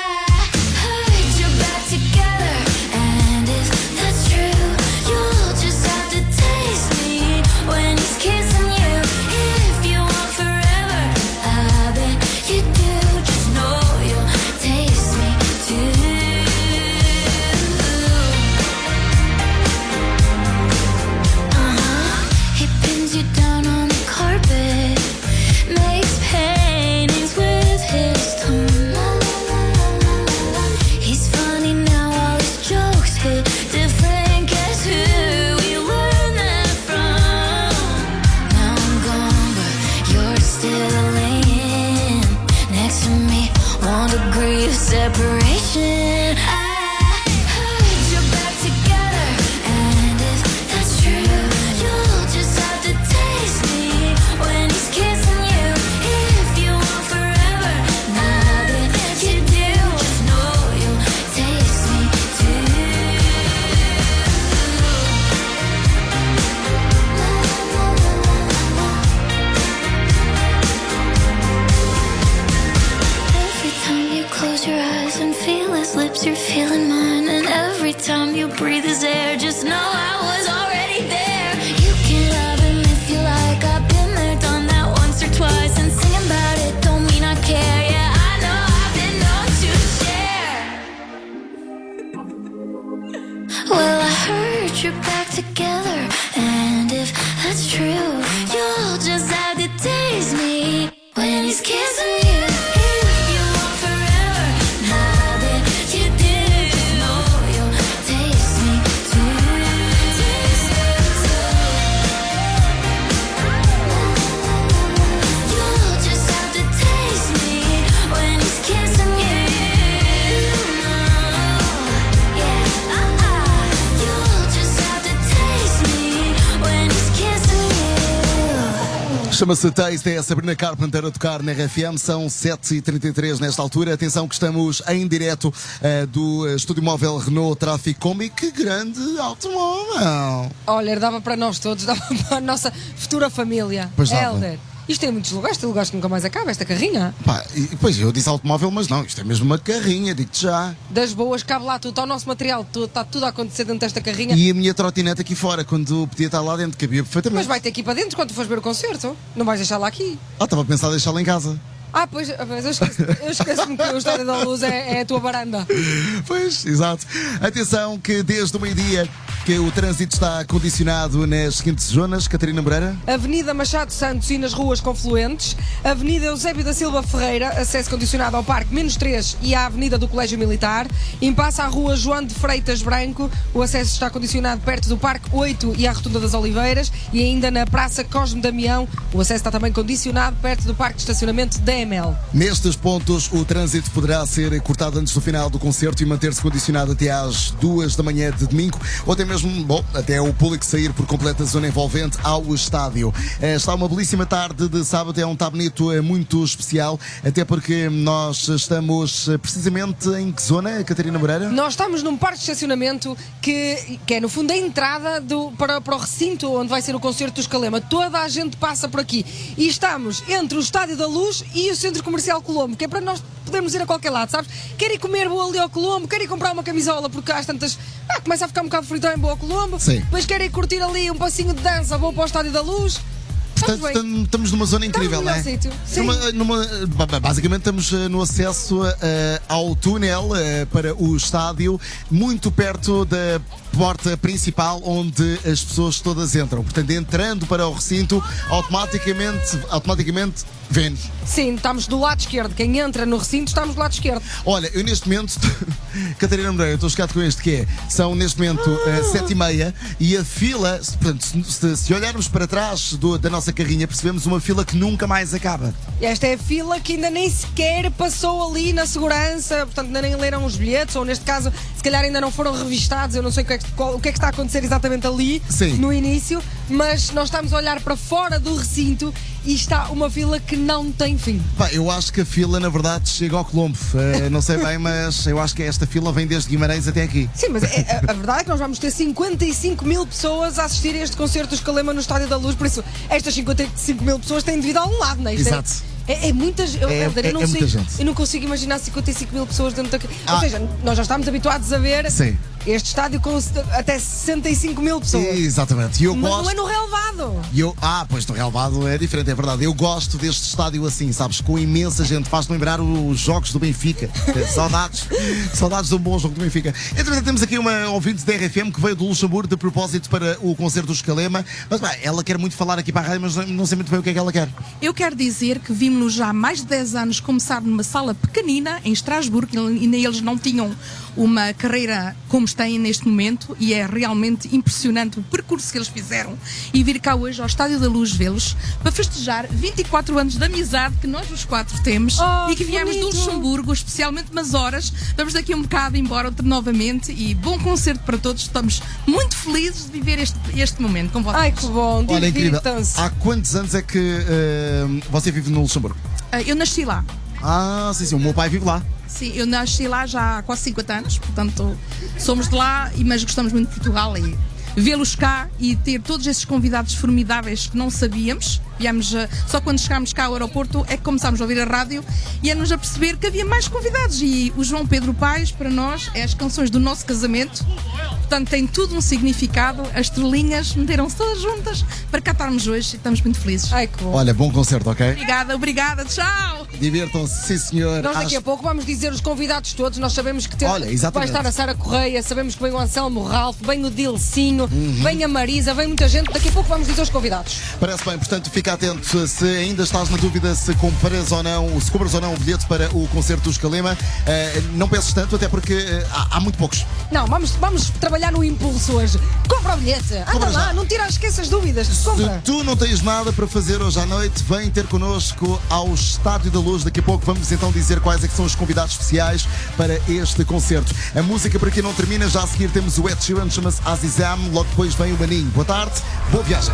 Separation. You're feeling mine, and every time you breathe his air, just know I was already there. You can love him if you like. I've been there, done that once or twice, and singing about it don't mean I care. Yeah, I know I've been known to share. Well, I heard you're back together, and if that's true, you'll just have to taste me when he's kissing you.
Chama-se Taste, é a Sabrina Carpenter a tocar na RFM, são 7h33 nesta altura. Atenção que estamos em direto do estúdio móvel Renault Tráfico Combi. Que grande automóvel!
Olha, dava para nós todos, dava para a nossa futura família.
Pois dava.
Helder. Isto tem muitos lugares, tem lugares que nunca mais acaba, esta carrinha.
Pá, pois eu disse automóvel, mas não, isto é mesmo uma carrinha, digo-te já.
Das boas, cabe lá tudo, está o nosso material, está tudo a acontecer dentro desta carrinha.
E a minha trotinete aqui fora, quando podia estar lá dentro, cabia perfeitamente.
Mas vai ter que ir para dentro quando fores ver o concerto, não vais deixá-la aqui.
Estava a pensar deixá-la em casa.
Pois, eu esqueço-me que o Estádio da Luz é a tua varanda.
Pois, exato. Atenção que desde o meio-dia que o trânsito está condicionado nas seguintes zonas. Catarina Moreira.
Avenida Machado Santos e nas ruas confluentes. Avenida Eusébio da Silva Ferreira, acesso condicionado ao Parque -3 e à Avenida do Colégio Militar. Impassa à Rua João de Freitas Branco. O acesso está condicionado perto do Parque 8 e à Rotunda das Oliveiras. E ainda na Praça Cosme Damião, o acesso está também condicionado perto do Parque de Estacionamento da EML.
Nestes pontos, o trânsito poderá ser cortado antes do final do concerto e manter-se condicionado até às 2 da manhã de domingo, ou até mesmo, até o público sair por completo da zona envolvente ao estádio. Está uma belíssima tarde de sábado, é um tá bonito muito especial, até porque nós estamos precisamente em que zona, Catarina Moreira?
Nós estamos num parque de estacionamento que é no fundo a entrada para o recinto onde vai ser o concerto do Escalema. Toda a gente passa por aqui e estamos entre o Estádio da Luz e o Centro Comercial Colombo, que é para nós podermos ir a qualquer lado, sabes? Quer ir comer boa ali ao Colombo, quer ir comprar uma camisola porque às tantas começa a ficar um bocado fritão em boa Colombo.
Sim.
Depois quer ir curtir ali um passinho de dança, vou para o Estádio da Luz.
Portanto, estamos numa zona incrível, não é?
Sítio.
Basicamente estamos no acesso ao túnel para o estádio, muito perto da porta principal onde as pessoas todas entram. Portanto, entrando para o recinto, automaticamente vê-nos.
Sim, estamos do lado esquerdo. Quem entra no recinto, estamos do lado esquerdo.
Olha, eu neste momento, Catarina Moreira, estou chocado com este que é. São neste momento 7h30 e a fila, portanto, se olharmos para trás da nossa carrinha, percebemos uma fila que nunca mais acaba.
Esta é a fila que ainda nem sequer passou ali na segurança, portanto, ainda nem leram os bilhetes, ou neste caso, se calhar ainda não foram revistados, eu não sei o que é que está a acontecer exatamente ali, no início, mas nós estamos a olhar para fora do recinto e está uma fila que não tem fim.
Pá, eu acho que a fila, na verdade, chega ao Colombo. Não sei bem, mas eu acho que esta fila vem desde Guimarães até aqui.
Sim, mas a verdade é que nós vamos ter 55 mil pessoas a assistir a este concerto dos Calema no Estádio da Luz, por isso estas 55 mil pessoas têm de vir a um lado, não é?
Exato.
É muita gente.
Muita gente.
Eu não consigo imaginar 55 mil pessoas dentro da. Ou seja, nós já estamos habituados a ver este estádio com até 65 mil pessoas.
Exatamente.
Mas não é no relevado.
Pois no relevado é diferente, é verdade. Eu gosto deste estádio assim, sabes? Com imensa gente. Faz lembrar os jogos do Benfica. Saudades do bom jogo do Benfica. Entretanto, temos aqui uma ouvinte da RFM que veio do Luxemburgo de propósito para o concerto dos Calema. Mas ela quer muito falar aqui para a rádio, mas não sei muito bem o que é que ela quer.
Eu quero dizer que vimos já há mais de 10 anos começar numa sala pequenina em Estrasburgo, e ainda eles não tinham uma carreira como têm neste momento, e é realmente impressionante o percurso que eles fizeram, e vir cá hoje ao Estádio da Luz vê-los para festejar 24 anos de amizade que nós os quatro temos, e que viemos do Luxemburgo, especialmente umas horas. Vamos daqui um bocado embora novamente, e bom concerto para todos. Estamos muito felizes de viver este momento com vocês.
Ai, que bom.
Olha, incrível. Há quantos anos é que você vive no Luxemburgo?
Eu nasci lá.
Sim, o meu pai vive lá.
Sim, eu nasci lá já há quase 50 anos, portanto somos de lá, mas gostamos muito de Portugal, e vê-los cá e ter todos esses convidados formidáveis que não sabíamos. Viemos, só quando chegámos cá ao aeroporto é que começámos a ouvir a rádio e a-nos a perceber que havia mais convidados, e o João Pedro Paes para nós é as canções do nosso casamento, portanto tem tudo um significado. As estrelinhas meteram-se todas juntas para cá estarmos hoje, e estamos muito felizes.
Ai, que bom.
Olha, bom concerto, ok?
Obrigada, tchau!
Divirtam-se, sim senhor.
Nós daqui a pouco vamos dizer os convidados todos. Nós sabemos que vai estar a Sara Correia, sabemos que vem o Anselmo Ralph, vem o Dilcinho, vem a Marisa, vem muita gente. Daqui a pouco vamos dizer os convidados.
Parece bem, portanto fica atento. Se ainda estás na dúvida se compras ou não o bilhete para o concerto dos Calema, não penses tanto, até porque há muito poucos.
Não, vamos trabalhar no impulso hoje. Compra o bilhete, anda lá, não esqueça as dúvidas. Compra.
Se tu não tens nada para fazer hoje à noite, vem ter connosco ao Estádio da Luz. Daqui a pouco vamos então dizer quais é que são os convidados especiais para este concerto. A música por aqui não termina, já a seguir temos o Ed Sheeran, chama-se Azizam, logo depois vem o Maninho. Boa tarde, boa viagem.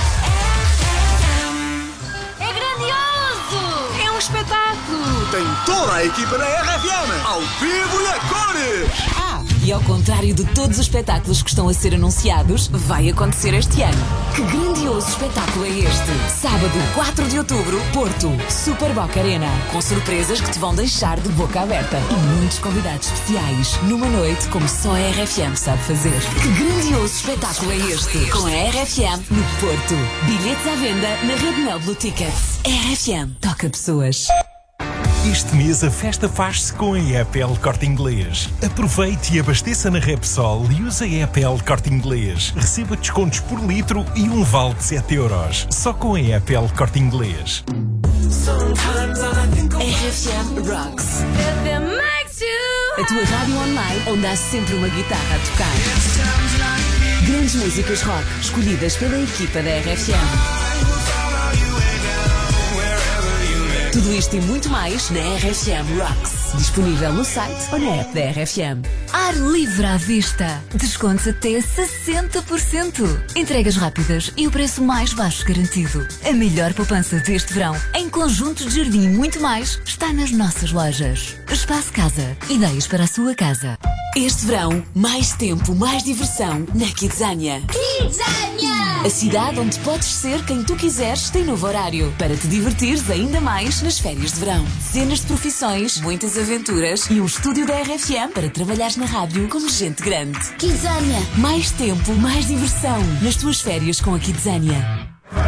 É grandioso! É um espetáculo!
Tem toda a equipa da RFM, ao vivo e a cores!
E ao contrário de todos os espetáculos que estão a ser anunciados, vai acontecer este ano. Que grandioso espetáculo é este? Sábado, 4 de outubro, Porto, Super Boca Arena. Com surpresas que te vão deixar de boca aberta. E muitos convidados especiais. Numa noite como só a RFM sabe fazer. Que grandioso espetáculo é este? Com a RFM no Porto. Bilhetes à venda na Rede Mel Blue Tickets. RFM toca pessoas.
Este mês a festa faz-se com a EPL Corte Inglês. Aproveite e abasteça na Repsol e use a EPL Corte Inglês. Receba descontos por litro e um vale de 7 euros. Só com a EPL Corte Inglês.
RFM Rocks. A tua rádio online onde há sempre uma guitarra a tocar. Grandes músicas rock escolhidas pela equipa da RFM. Tudo isto e muito mais na RFM Rocks. Disponível no site ou na app da RFM.
Ar livre à vista. Descontos até 60%. Entregas rápidas e o preço mais baixo garantido. A melhor poupança deste verão, em conjuntos de jardim e muito mais, está nas nossas lojas. Espaço Casa. Ideias para a sua casa.
Este verão, mais tempo, mais diversão na Kidzania.
Kidzania!
A cidade onde podes ser quem tu quiseres tem novo horário para te divertires ainda mais nas férias de verão. Dezenas de profissões, muitas aventuras e um estúdio da RFM para trabalhares na rádio como gente grande.
Kidzania!
Mais tempo, mais diversão nas tuas férias com a Kidzania.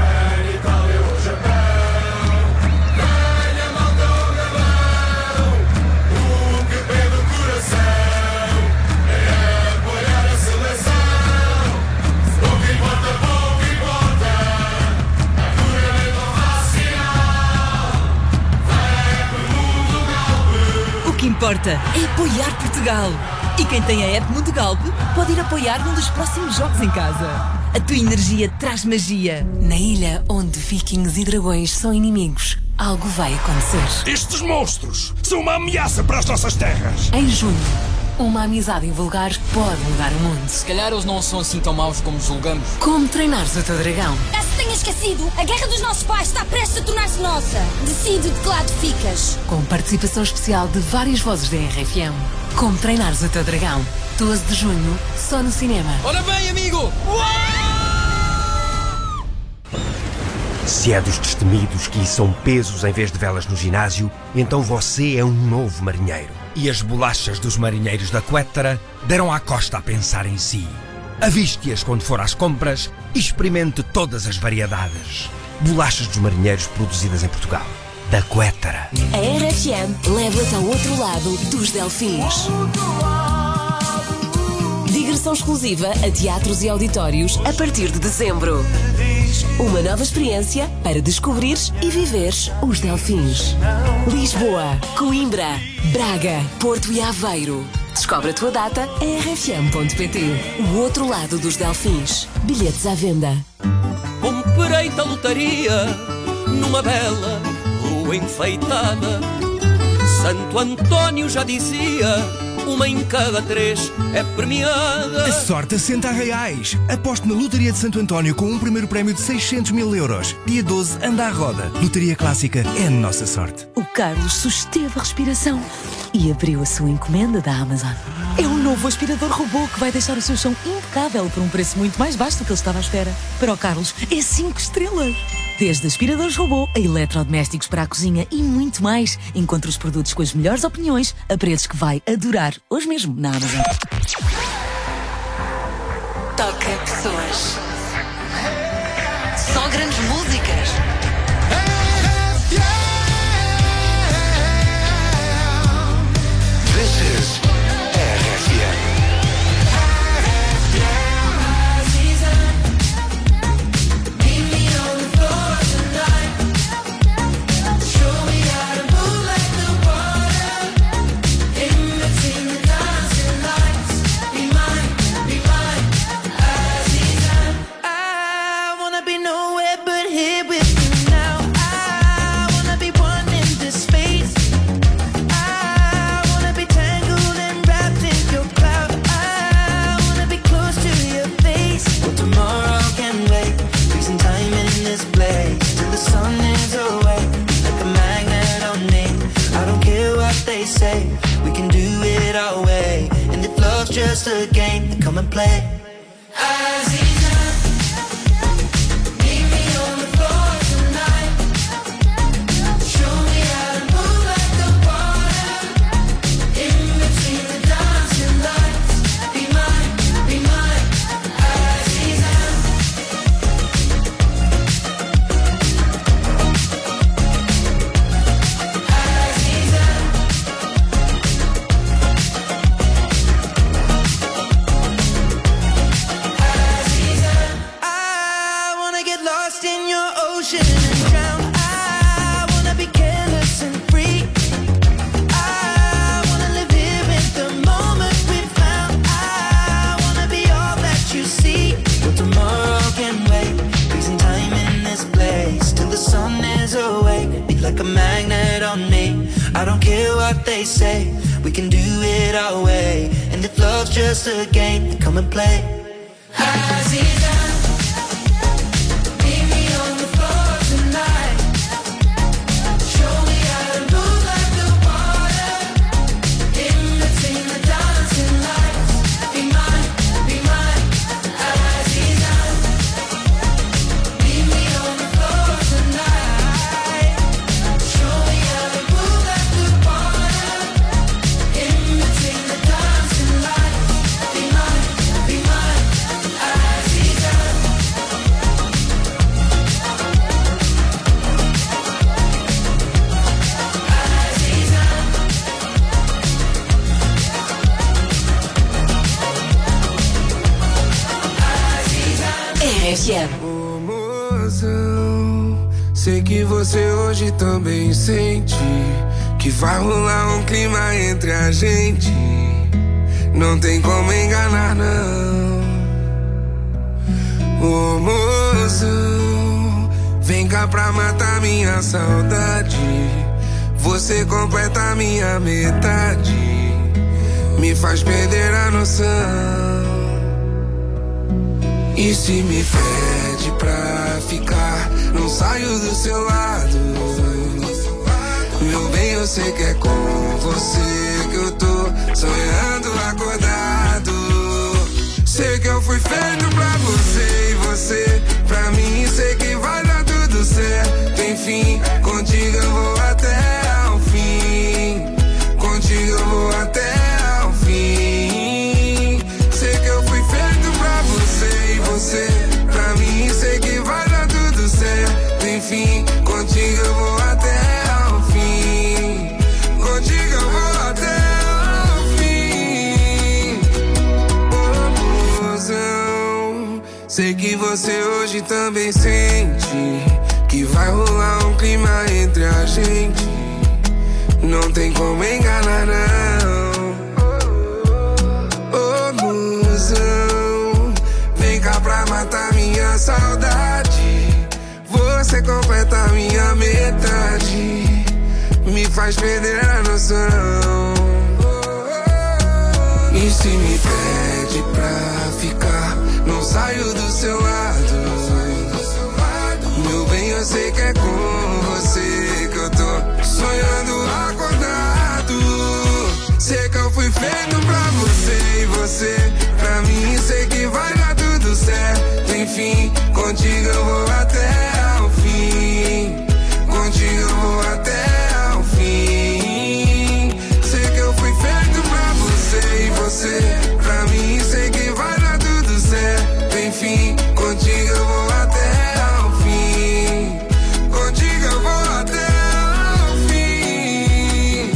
O que importa é apoiar Portugal. E quem tem a app Mundo Galp pode ir apoiar num dos próximos jogos em casa. A tua energia traz magia.
Na ilha onde vikings e dragões são inimigos, algo vai acontecer.
Estes monstros são uma ameaça para as nossas terras.
Em junho, Uma amizade invulgar pode mudar o mundo.
Se calhar eles não são assim tão maus como julgamos.
Como treinares o teu dragão.
Caso tenha esquecido, a guerra dos nossos pais está prestes a tornar-se nossa. Decide de que lado ficas.
Com participação especial de várias vozes da RFM. Como treinares o teu dragão. 12 de junho, só no cinema.
Ora bem, amigo!
Se é dos destemidos que são pesos em vez de velas no ginásio, então você é um novo marinheiro. E as bolachas dos marinheiros da Quettara deram à costa a pensar em si. Aviste-as quando for às compras e experimente todas as variedades. Bolachas dos marinheiros produzidas em Portugal. Da Quettara.
A RFM leva-te ao outro lado dos Delfins. Digressão exclusiva a teatros e auditórios a partir de dezembro. Uma nova experiência para descobrires e viveres os Delfins. Lisboa, Coimbra, Braga, Porto e Aveiro. Descobre a tua data em rfm.pt. O outro lado dos Delfins. Bilhetes à venda.
Comprei-te a lotaria numa bela rua enfeitada. Santo António já dizia: uma em cada 3 é premiada.
A sorte assenta reais. Aposte na Lotaria de Santo António com um primeiro prémio de 600 mil euros. Dia 12, anda à roda. Lotaria Clássica é a nossa sorte.
O Carlos susteve a respiração e abriu a sua encomenda da Amazon. É um novo aspirador robô que vai deixar o seu chão impecável por um preço muito mais baixo do que ele estava à espera. Para o Carlos, é 5 estrelas. Desde aspiradores robô a eletrodomésticos para a cozinha e muito mais. Encontre os produtos com as melhores opiniões a preços que vai adorar hoje mesmo na Amazon.
Toca pessoas. Só grandes músicas.
This is RFM.
We can do it our way, and if love's just a game, then come and play. They say we can do it our way, and if love's just a game, then come and play.
Ô, mozão, sei que você hoje também sente que vai rolar um clima entre a gente. Não tem como enganar, não. Ô, mozão, vem cá pra matar minha saudade. Você completa a minha metade. Me
me faz perder a noção. E se me pede pra ficar, não saio do seu lado. Meu bem, eu sei que é com você que eu tô sonhando acordado. Sei que eu fui feito pra você e você pra mim. Sei que vai dar tudo certo, enfim. Contigo eu vou até ao fim. Contigo eu vou até ao fim. Sei que eu fui feito pra você e você pra mim. Sei que vai dar tudo certo, enfim. Contigo eu vou até ao fim. Contigo eu vou até ao fim. Oh, mozão, sei que você hoje também sente que vai rolar um clima entre a gente. Não tem como enganar, não. Oh, mozão, vem cá pra matar minha saudade. Você completa a minha metade, me faz perder a noção. E se me pede pra ficar, não saio do seu lado. Meu bem, eu sei que é com você que eu tô sonhando acordado. Sei que eu fui feito pra você e você pra mim. Sei que vai dar tudo certo, enfim. Contigo eu vou até ao fim. Contigo eu vou até ao fim. Sei que eu fui feito pra você e você pra mim. Sei que vai dar tudo certo, enfim. Contigo eu vou até ao fim. Contigo eu vou até ao fim.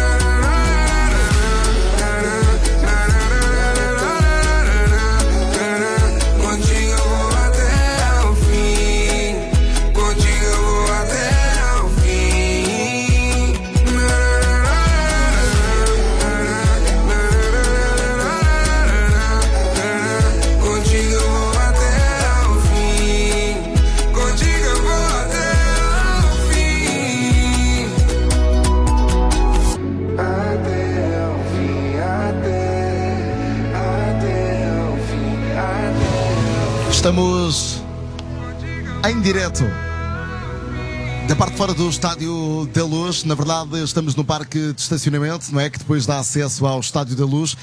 Contigo eu vou até ao fim. Contigo eu vou até ao fim. Contigo eu vou até ao fim. Contigo eu vou até ao fim. Até ao fim, até ao fim, até.
Estamos em direto da parte de fora do Estádio da Luz. Na verdade, estamos no parque de estacionamento, não é? Que depois dá acesso ao Estádio da Luz,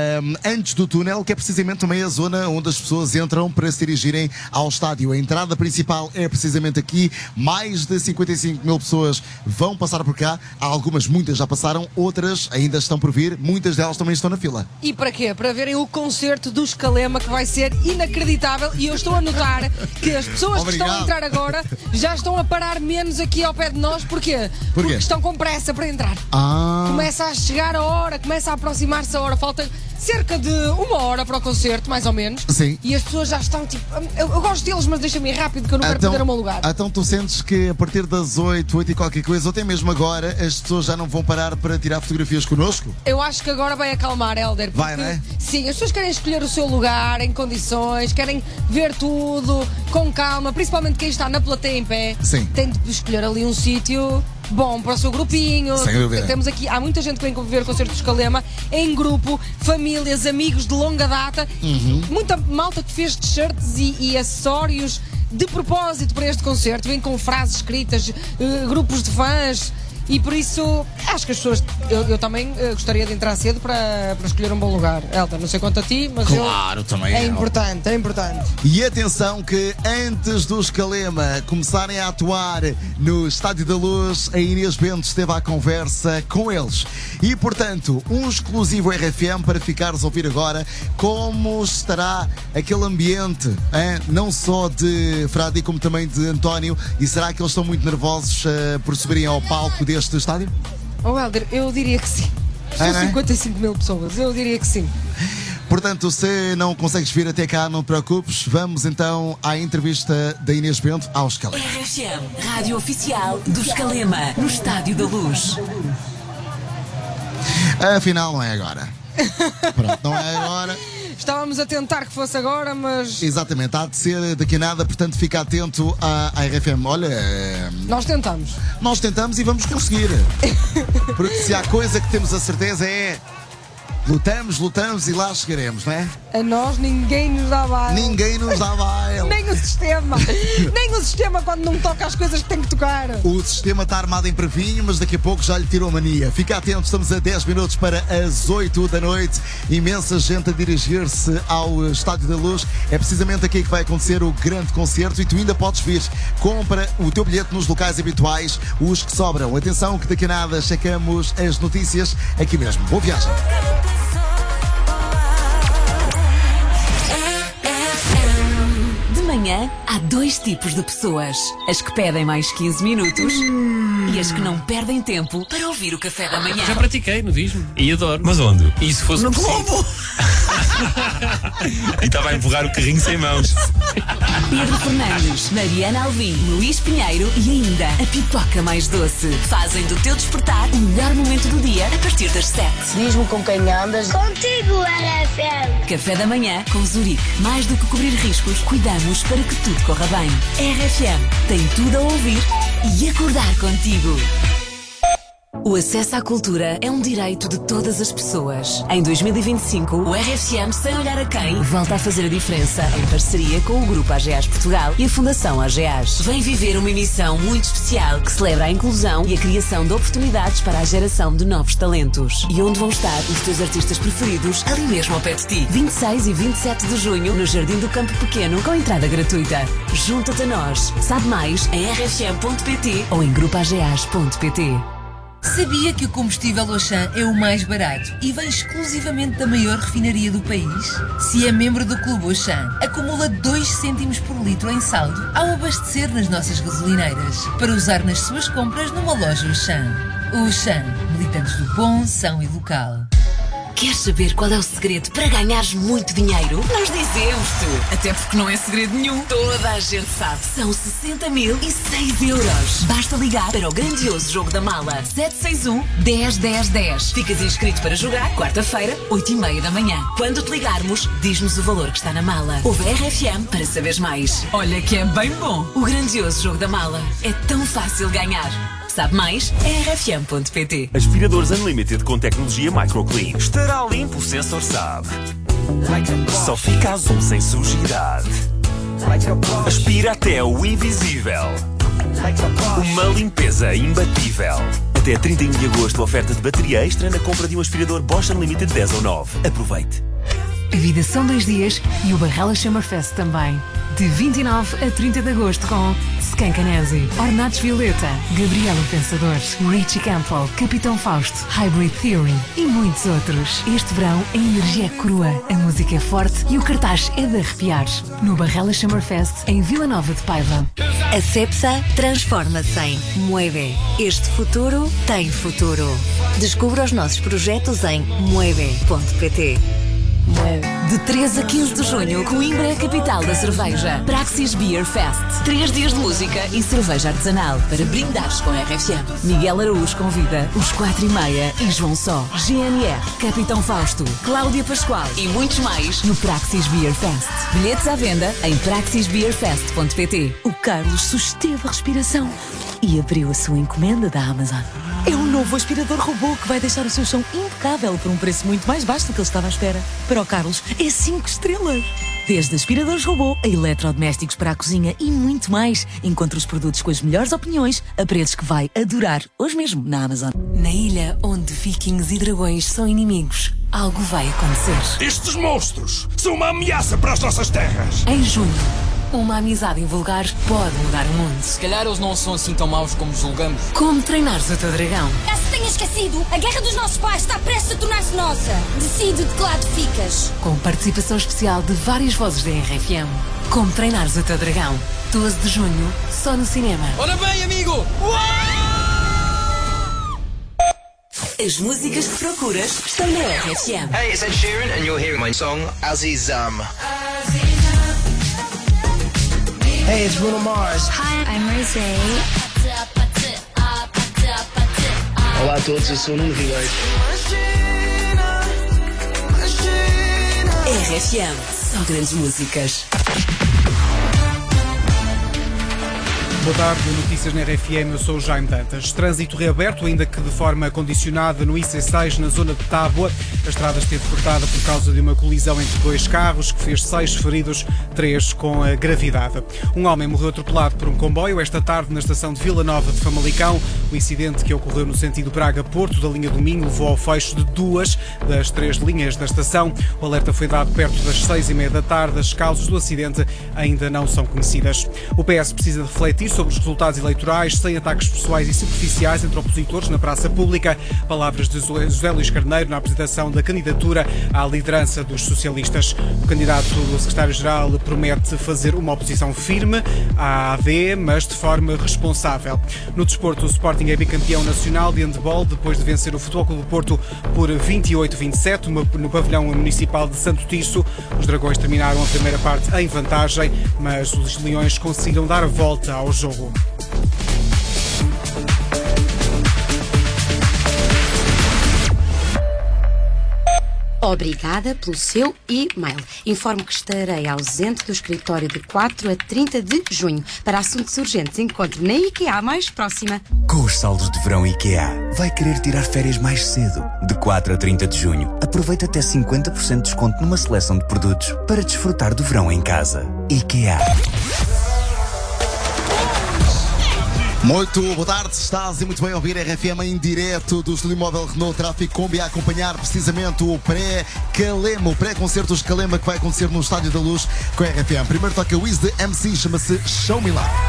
antes do túnel, que é precisamente também a zona onde as pessoas entram para se dirigirem ao estádio. A entrada principal é precisamente aqui. Mais de 55 mil pessoas vão passar por cá. Há algumas, muitas já passaram, outras ainda estão por vir. Muitas delas também estão na fila.
E para quê? Para verem o concerto do Escalema, que vai ser inacreditável. E eu estou a notar que as pessoas que estão a entrar agora já estão a parar menos aqui ao pé de nós. Porquê? Porque estão com pressa para entrar. Começa a chegar a hora, começa a aproximar-se a hora. Falta cerca de 1 hora para o concerto, mais ou menos.
Sim.
E as pessoas já estão tipo... Eu gosto deles, mas deixa-me ir rápido, que eu não quero perder o meu lugar.
Então tu sentes que a partir das 8 e qualquer coisa, ou até mesmo agora, as pessoas já não vão parar para tirar fotografias connosco?
Eu acho que agora vai acalmar, Helder.
Vai, não é?
Sim, as pessoas querem escolher o seu lugar em condições, querem ver tudo com calma, principalmente quem está na plateia em pé.
Sim.
Tem de escolher ali um sítio bom para o seu grupinho.
Sem dúvida.
Temos aqui, há muita gente que vem ver o concerto do Escalema em grupo, famílias, amigos de longa data. Muita malta que fez t-shirts e acessórios de propósito para este concerto. Vem com frases escritas, grupos de fãs. E por isso, acho que as pessoas... Eu também gostaria de entrar cedo para escolher um bom lugar. Elton, não sei quanto a ti, mas
claro, também
é importante, é importante.
E atenção que antes do Escalema começarem a atuar no Estádio da Luz, a Inês Bento esteve à conversa com eles. E, portanto, um exclusivo RFM para ficares a ouvir agora como estará aquele ambiente, hein? Não só de Fradi como também de António. E será que eles estão muito nervosos por subirem ao palco deste estádio?
Oh, Helder, eu diria que sim. São 55 mil pessoas, eu diria que sim.
Portanto, se não consegues vir até cá, não te preocupes. Vamos então à entrevista da Inês Bento ao Escalema.
RFM, rádio oficial do Escalema, no Estádio da Luz.
Afinal, não é agora. Pronto, não é agora.
Estávamos a tentar que fosse agora, mas...
Exatamente, há de ser daqui a nada, portanto fica atento à RFM. Olha...
Nós tentamos.
Nós tentamos e vamos conseguir. Porque se há coisa que temos a certeza é... Lutamos e lá chegaremos, não é?
A nós ninguém nos dá baile.
Ninguém nos dá baile.
Nem o sistema. Nem o sistema quando não toca as coisas que tem que tocar.
O sistema está armado em previnho, mas daqui a pouco já lhe tirou mania. Fica atento, estamos a 10 minutos para as 8 da noite. Imensa gente a dirigir-se ao Estádio da Luz. É precisamente aqui que vai acontecer o grande concerto e tu ainda podes vir. Compra o teu bilhete nos locais habituais, os que sobram. Atenção que daqui a nada checamos as notícias aqui mesmo. Boa viagem.
De manhã, há dois tipos de pessoas. As que pedem mais 15 minutos e as que não perdem tempo para ouvir o café da manhã.
Já pratiquei no Disney e adoro.
Mas onde?
E se fosse
no
possível...
Globo! E estava a empurrar o carrinho sem mãos.
Pedro Fernandes, Mariana Alvim, Luís Pinheiro e ainda a pipoca mais doce. Fazem do teu despertar o melhor momento do dia a partir das 7.
Diz-me com quem andas. Contigo, RFM.
Café da manhã com Zurique. Mais do que cobrir riscos, cuidamos para que tudo corra bem. RFM tem tudo a ouvir e acordar contigo. O acesso à cultura é um direito de todas as pessoas. Em 2025, o RFM Sem Olhar a Quem volta a fazer a diferença em parceria com o Grupo AGEAS Portugal e a Fundação AGEAS. Vem viver uma emissão muito especial que celebra a inclusão e a criação de oportunidades para a geração de novos talentos. E onde vão estar os teus artistas preferidos ali mesmo ao pé de ti. 26 e 27 de junho no Jardim do Campo Pequeno com entrada gratuita. Junta-te a nós. Sabe mais em rfm.pt ou em grupoageas.pt.
Sabia que o combustível Auchan é o mais barato e vem exclusivamente da maior refinaria do país? Se é membro do Clube Auchan, acumula 2 cêntimos por litro em saldo ao abastecer nas nossas gasolineiras, para usar nas suas compras numa loja Auchan. Auchan, militantes do bom, são e local.
Queres saber qual é o segredo para ganhares muito dinheiro? Nós dizemos-te. Até porque não é segredo nenhum. Toda a gente sabe. São 60.006 euros. Basta ligar para o grandioso jogo da mala. 761-10-10-10. Ficas inscrito para jogar quarta-feira, 8h30 da manhã. Quando te ligarmos, diz-nos o valor que está na mala. Ouve a RFM para saberes mais. Olha que é bem bom. O grandioso jogo da mala. É tão fácil ganhar. Sabe mais? É rfm.pt.
Aspiradores Unlimited com tecnologia MicroClean. Estará limpo, o sensor sabe. Só fica azul sem sujidade. Aspira até o invisível. Uma limpeza imbatível. Até 31 de agosto, oferta de bateria extra na compra de um aspirador Bosch Unlimited 10 ou 9. Aproveite.
A vida são 2 dias e o Barrela Summerfest também. De 29 a 30 de agosto com Skankanese, Ornatos Violeta, Gabriela Pensador, Richie Campbell, Capitão Fausto, Hybrid Theory e muitos outros. Este verão a energia é crua, a música é forte e o cartaz é de arrepiar. No Barrela Summerfest em Vila Nova de Paiva.
A Cepsa transforma-se em Mueve. Este futuro tem futuro. Descubra os nossos projetos em mueve.pt.
De 13 a 15 de junho, Coimbra é a capital da cerveja. Praxis Beer Fest. 3 dias de música e cerveja artesanal para brindares com a RFM. Miguel Araújo convida os 4:30 e João Só, GNR, Capitão Fausto, Cláudia Pascoal e muitos mais no Praxis Beer Fest. Bilhetes à venda em praxisbeerfest.pt.
O Carlos susteve a respiração e abriu a sua encomenda da Amazon. É um novo aspirador robô que vai deixar o seu chão impecável por um preço muito mais baixo do que ele estava à espera. Para o Carlos, é 5 estrelas. Desde aspiradores robô a eletrodomésticos para a cozinha e muito mais. Encontre os produtos com as melhores opiniões a preços que vai adorar hoje mesmo na Amazon.
Na ilha onde vikings e dragões são inimigos, algo vai acontecer.
Estes monstros são uma ameaça para as nossas terras.
Em junho, uma amizade invulgar pode mudar o mundo.
Se calhar eles não são assim tão maus como julgamos.
Como treinares o teu dragão?
Caso tenha esquecido, a guerra dos nossos pais está prestes a tornar-se nossa. Decide de que lado ficas.
Com participação especial de várias vozes da RFM. Como treinares o teu dragão? 12 de junho, só no cinema.
Ora bem, amigo!
As músicas que procuras estão na RFM.
Hey, it's Ed Sheeran and you're hearing my song Azizam. Hey, it's Bruno Mars.
Hi, I'm Rosé.
Olá a todos, eu sou o Nuno Ribeiro.
RFM, só grandes músicas.
boa tarde. Notícias na RFM, eu sou o Jaime Dantas. Trânsito reaberto, ainda que de forma condicionada no IC6 na zona de Tábua. A estrada esteve cortada por causa de uma colisão entre dois carros que fez 6 feridos, 3 com gravidade. Um homem morreu atropelado por um comboio esta tarde na estação de Vila Nova de Famalicão. O incidente, que ocorreu no sentido Braga-Porto, da linha do Minho, levou ao fecho de 2 das 3 linhas da estação. O alerta foi dado perto das 6h30 da tarde. As causas do acidente ainda não são conhecidas. O PS precisa de refletir sobre os resultados eleitorais sem ataques pessoais e superficiais entre opositores na praça pública. Palavras de José Luís Carneiro na apresentação da candidatura à liderança dos socialistas. O candidato secretário-geral promete fazer uma oposição firme à AD, mas de forma responsável. No desporto, o Sporting é bicampeão nacional de handball depois de vencer o Futebol Clube do Porto por 28-27 no pavilhão municipal de Santo Tirso. Os Dragões terminaram a primeira parte em vantagem, mas os Leões conseguiram dar a volta ao jogo.
Obrigada pelo seu e-mail. Informo que estarei ausente do escritório de 4 a 30 de junho. Para assuntos urgentes, encontre na IKEA mais próxima.
Com os saldos de verão IKEA, vai querer tirar férias mais cedo. De 4 a 30 de junho, aproveita até 50% de desconto numa seleção de produtos para desfrutar do verão em casa. IKEA.
Muito boa tarde, estás e muito bem a ouvir RFM em direto do Estúdio Móvel Renault Tráfico Combi a acompanhar precisamente o pré-Calema, o pré-concerto Calema que vai acontecer no Estádio da Luz com a RFM. Primeiro toca o Wiz de MC, chama-se Show Me Love.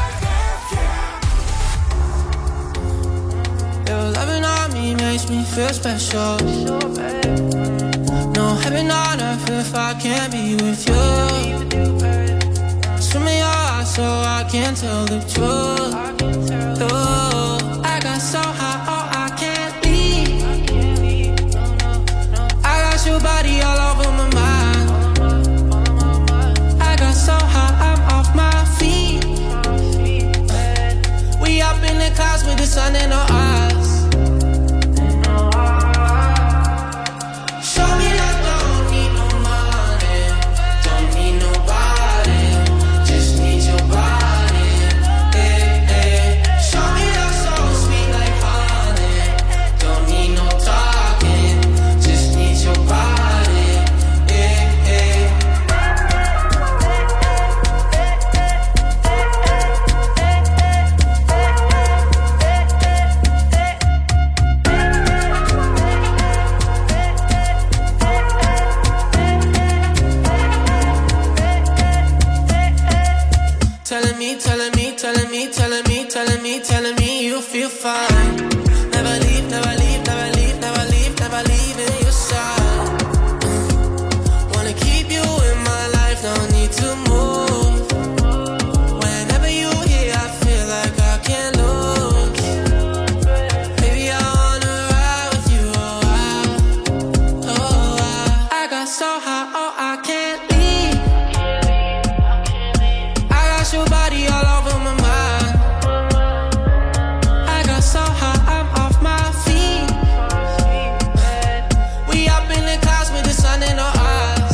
Your loving on me makes me feel special. No heaven on earth if I can't be with you. Swim in your eyes so I can tell the truth. Oh, I got so high, oh I can't leave. I got your body all over my mind. I got so high, I'm off my feet. We up in the clouds with the sun in our eyes. Show me that don't need no money, don't need nobody, just need your body. Hey, hey. Show me that so sweet like honey, don't need no talking, just need your body. Hey, hey. Telling me you feel fine. Never leave, never leave, never leave, never leave, never leave in your side. Wanna keep you in my life, no need to move. Whenever you here, I feel like I can't lose. Baby, I wanna ride with you, I got so high, oh I can't leave. I got your body all over my mind. So high, I'm off my feet. We up in the clouds with the sun in our eyes.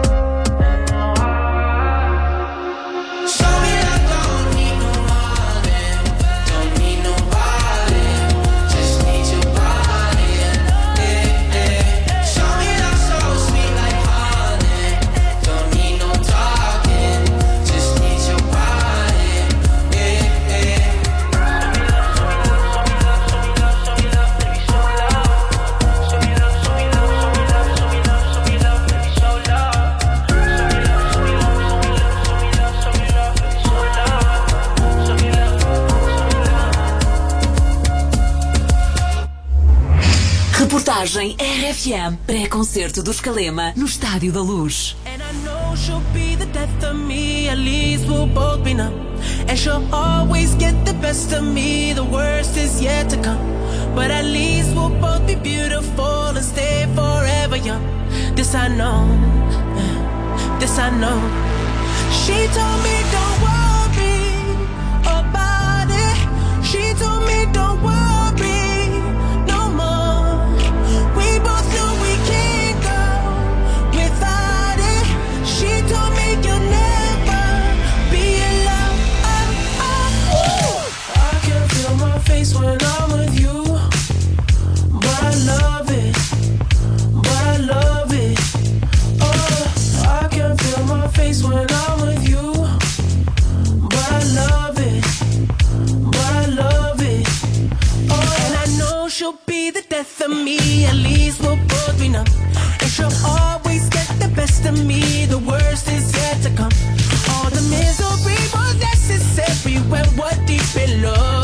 Show me that don't need no money, don't need nobody, just need your body. Yeah, yeah. Show me that so sweet like honey, don't need no talking, just need your body. Yeah, yeah.
Reportagem RFM, pré-concerto dos Calema no Estádio da Luz.
And I know she'll be the death of me, at least we'll both be numb. And she'll always get the best of me, the worst is yet to come. But at least we'll both be beautiful and stay forever young. This I know, this I know. She told me don't worry about it. She told me don't worry. She told me you'll never be alone. and she'll always get the best of me. The worst is yet to come. All the misery was necessary when we're deep in love.